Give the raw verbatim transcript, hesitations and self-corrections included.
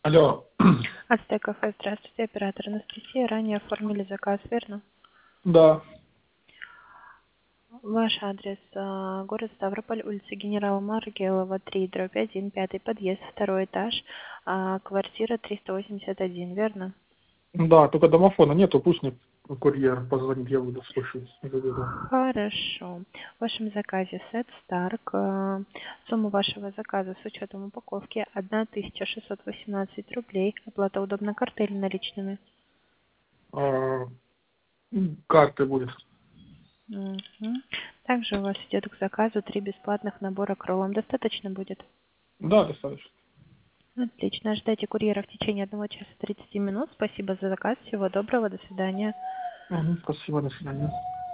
Алло. Ацтек кафе, здравствуйте, оператор Анастасия. Ранее оформили заказ, верно? Да. Ваш адрес, а, город Ставрополь, улица Генерала Маргелова, три, дробь один, пятый подъезд, второй этаж, а, квартира триста восемьдесят один, верно? Да, только домофона нету, пусть мне курьер позвонит, я буду слушать. Заберу. Хорошо. В вашем заказе сет Старк. а, Сумма вашего заказа с учетом упаковки тысяча шестьсот восемнадцать рублей. Оплата удобна картой или наличными? А, карты будет. Мгм. Также у вас идет к заказу три бесплатных набора крол. Вам достаточно будет? Да, достаточно. Отлично. Ожидайте курьера в течение одного часа тридцати минут. Спасибо за заказ. Всего доброго. До свидания. Мгм, спасибо, до свидания.